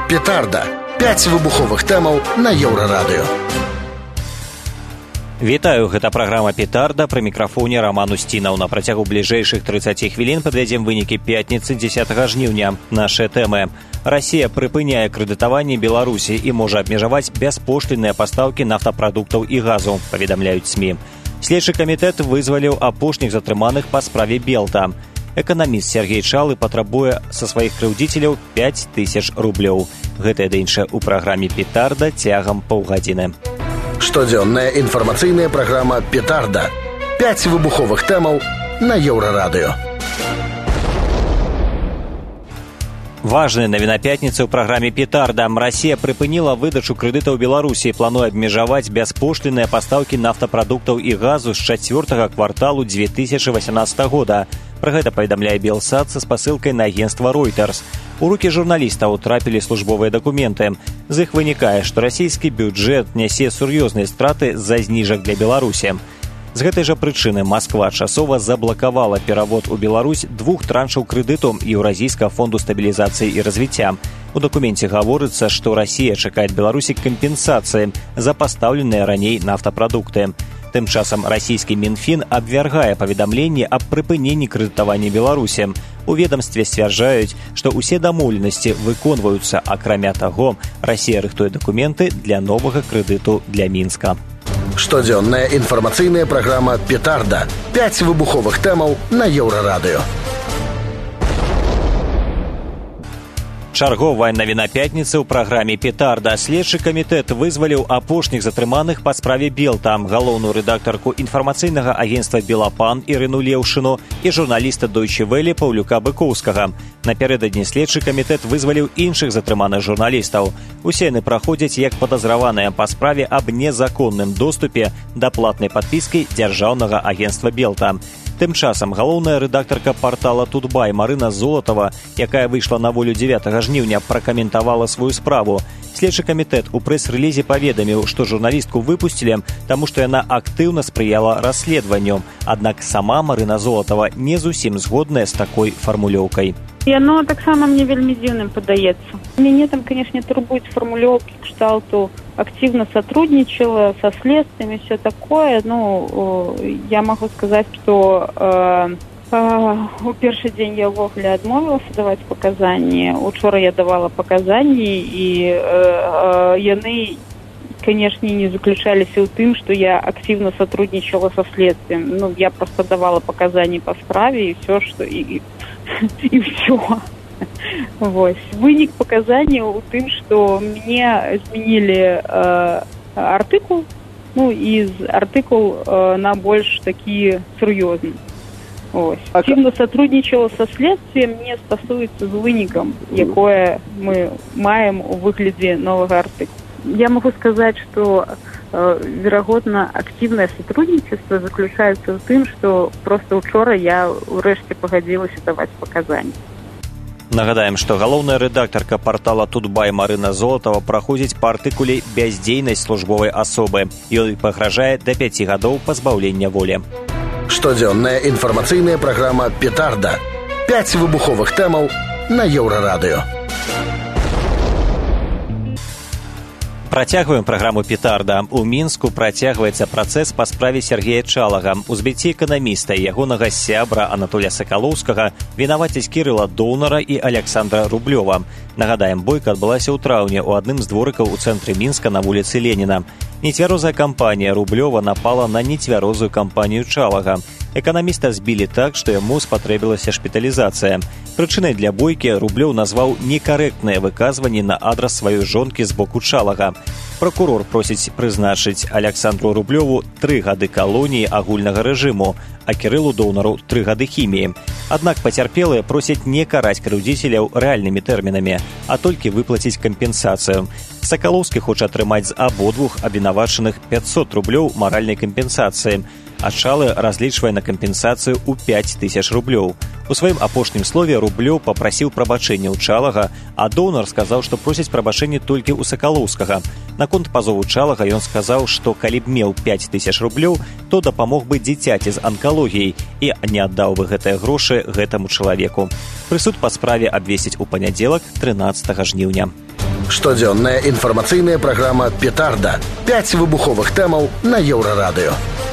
Петарда. 5 выбуховых тэмаў на Еўрарадыё. Вітаю, гэта праграма «Петарда», пры мікрафоне Роман Устінаў. На працягу бліжэйшых 30 хвілін падвядзем вынікі пятніцы 10 жніўня. Нашы тэмы. Расія прыпыняе крэдытаванне Беларусі і можа абмежаваць бяспошлінныя пастаўкі нафтапрадуктаў і газу, паведамляюць СМІ. Следчы камітэт вызваліў апошніх затрыманых па справе Белта. Эканаміст Сергей Чалы патрабуе са сваіх крыўдзіцеляў 5000 рублёў. Гэтае да іншае ў праграме «Петарда» цягам паўгадзіны. Штодзённая інфармацыйная праграма «Петарда». 5 выбуховых тэмаў на Еўрарадыё. Важная навіна пятніцы ў праграме «Петарда». Расія прыпыніла выдачу крэдытаў Беларусі і плануе абмежаваць бяспошлінныя пастаўкі нафтапрадуктаў і газу з 4-го кварталу 2018 года. Пра гэта паведамляе Белсат са спасылкай на агенцтва Reuters. У рукі журналістаў трапілі службовыя дакументы. З іх вынікае, што расійскі бюджэт нясе сур'ёзныя страты з-за зніжак для Беларусі. З гэтай жа прычыны Масква часова заблакавала перавод у Беларусь 2 траншаў крэдыту Еўразійскага фонду стабілізацыі і развіцця. У дакуменце гаворыцца, што Расія чакае ад Беларусі кампенсацыі за пастаўленыя раней нафтапрадукты. Тым часам расійскі Мінфін абвяргае паведамленні аб прыпыненні крэдытавання Беларусі. У ведамстве сцвярджаюць, што ўсе дамоўленасці выконваюцца, акрамя таго, Расія рыхтуе дакументы для новага крэдыту для Мінска. Штодзённая інфармацыйная праграма «Петарда». 5 выбуховых тэмаў на Еўрарадыё. Чарговая навіна пятніцы ў праграме «Петарда». Следчы камітэт вызваліў апошніх затрыманых па справе Белта, галоўную рэдактарку інфармацыйнага агенцтва «Белапан» Ірыну Леўшыну і журналіста Deutsche Welle Паўлюка Быкоўскага. Напярэдадні следчы камітэт вызваліў іншых затрыманых журналістаў. Усе яны праходзяць як падазраваныя па справе аб незаконным доступе да платнай падпіскі дзяржаўнага агенцтва «Белта». Тым часам галоўная рэдактарка партала «Тутбай» Марына Золатова, якая выйшла на волю 9 жніўня, пракаментавала сваю справу. Следчы камітэт у прэс-рэлізе паведаміў, што журналістку выпусцілі, таму што яна актыўна спрыяла расследаванню. Аднак сама Марына Золатова не зусім згодная з такой фармулёўкай. Яно таксама мне вельмі дзіўным падаецца. Мяне там, канешне, турбуюць фармулёўкі кшталту активно сотрудничала со следствиями, все такое. Ну, я могу сказать, что у першы дзень я ўвогуле адмовілася даваць паказанні. Учора я давала паказанні, і яны, конечно, не заключаліся ў тым, что я активно сотрудничала со следствием. Ну, я просто давала паказанні по справе, и все, что... И все. Вось. Вынік паказання ў тым, што мне змянілі артыкул, ну і артыкул на больш такі сур'ёзны. Вось. Активно сотрудничала со следствием, не стасуецца з вынікам, якое мы маем у выглядзе новага артыкула. Я могу сказать, что верагодна активное сотрудничество заключается в тым, что просто учора я урэшце пагадзілася даваць паказанні. Нагадаем, што галоўная рэдактарка партала «Тутбай» Марына Золатова праходзіць па артыкуле «Бяздзейнасць службовай асобы». Ёй пагражае да 5 гадоў пазбаўлення волі. Штодзённая інфармацыйная праграма «Петарда». 5 выбуховых тэмаў на Еўрарадыё. Працягваем праграму «Петарда». У Мінску працягваецца працэс па справе Сергея Чалага. У збіцці эканаміста і ягонага сябра Анатолія Сакалоўскага вінавацяць Кірыла Доўнара і Александра Рублёва. Нагадаем, бойка адбылася ў траўні ў адным з дворыкаў у цэнтры Мінска на вуліцы Леніна. Нецвярозая кампанія Рублёва напала на нецвярозую кампанію Чалага. Эканаміста збілі так, што яму спатрэбілася шпіталізацыя. Прычынай для бойкі Рублёў назваў некарэктнае выказванні на адрас сваёй жонкі з боку Чалага. Пракурор просіць прызначыць Александру Рублёву 3 гады калоніі агульнага рэжыму, а Кірылу Доўнару 3 гады хіміі. Аднак пацярпелыя просяць не караць крыўдзіцеляў рэальнымі тэрмінамі, а толькі выплаціць кампенсацыю. Сакалоўскі хоча атрымаць з абодвух абвінавачаных 500 рублёў маральнай кампенсацыі, а Чалы разлічвае на кампенсацыю ў 5000 рублёў. У сваім апошнім слове Рублёў папрасіў прабачэння ў Чалага, а Доўнар сказаў, што просіць прабачэння толькі ў Сакалоўскага. Наконт пазову Чалага ён сказаў, што калі б меў 5000 рублёў, то дапамог бы дзіцяці з анкалогіяй і не аддаў бы гэтыя грошы гэтаму чалавеку. Прысуд па справе абвесіць у панядзелак 13 жніўня. Штодзённая інфармацыйная праграма «Петарда». 5 выбуховых тэмаў на Еўрарадыё.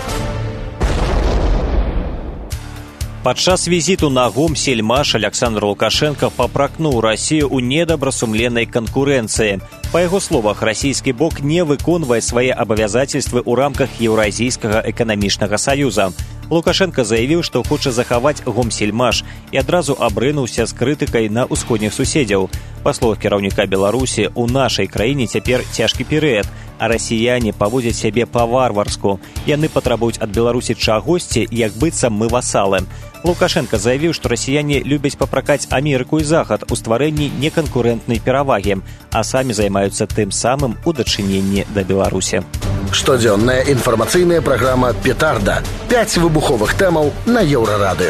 Падчас візіту на Гомсельмаш Александр Лукашенко папракнуў Расію ў недобрасумленнай канкурэнцыі. Па яго словах, расійскі бок не выконвае свае абавязательствы ў рамках Еўразійскага эканамічнага саюза. Лукашенко заявіў, што хоча захаваць Гомсельмаш і адразу абрынуўся з крытыкай на ўсходніх суседзяў. Па словах кіраўніка Беларусі, у нашай краіне цяпер цяжкі перыяд, а расіяне паводзяць сябе па-варварску. Яны патрабуюць ад Беларусі чагосьці, як быццам мы васалы. Лукашенко заявіў, што расіяне любяць папракаць Амерыку і Захад у стварэнні неканкурэнтнай перавагі, а самі займаюцца тым самым у дачыненні да Беларусі. Штодзённая інфармацыйная праграма «Петарда». 5 выбуховых тэмаў на Еўрарадыё.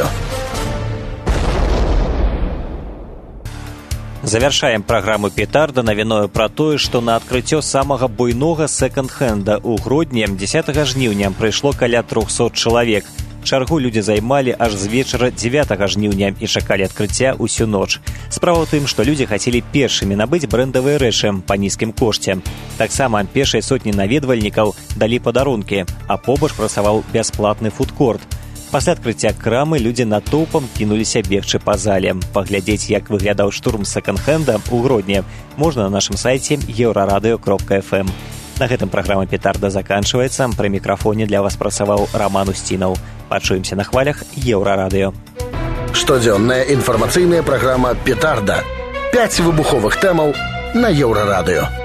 Завяршаем праграму «Петарда» навіною пра тое, што на адкрыццё самага буйнога сэканд-хэнда ў Гродні 10 жніўня прыйшло каля 300 чалавек. Чаргу людзі займалі аж з вечара 9 жніўня і чакалі адкрыцця ўсю ноч. Справа ў тым, што людзі хацелі першымі набыць брэндавыя рэчы па нізкім кошце. Таксама першай сотні наведвальнікаў далі падарункі, а побач працаваў бясплатны фудкорт. Пасля адкрыцця крамы людзі натоўпам кінуліся бегчы па зале. Паглядзець, як выглядаў штурм сэканд-хэнда ў Гродні, можна на нашым сайце euraradыё.fm. На гэтым праграма «Петарда» заканчваецца. Пры мікрафоне для вас працаваў Роман Устінаў. Пачуемся на хвалях Еўрарадыё. Штодзённая інфармацыйная праграма «Петарда». 5 выбуховых тэмаў на Еўрарадыё.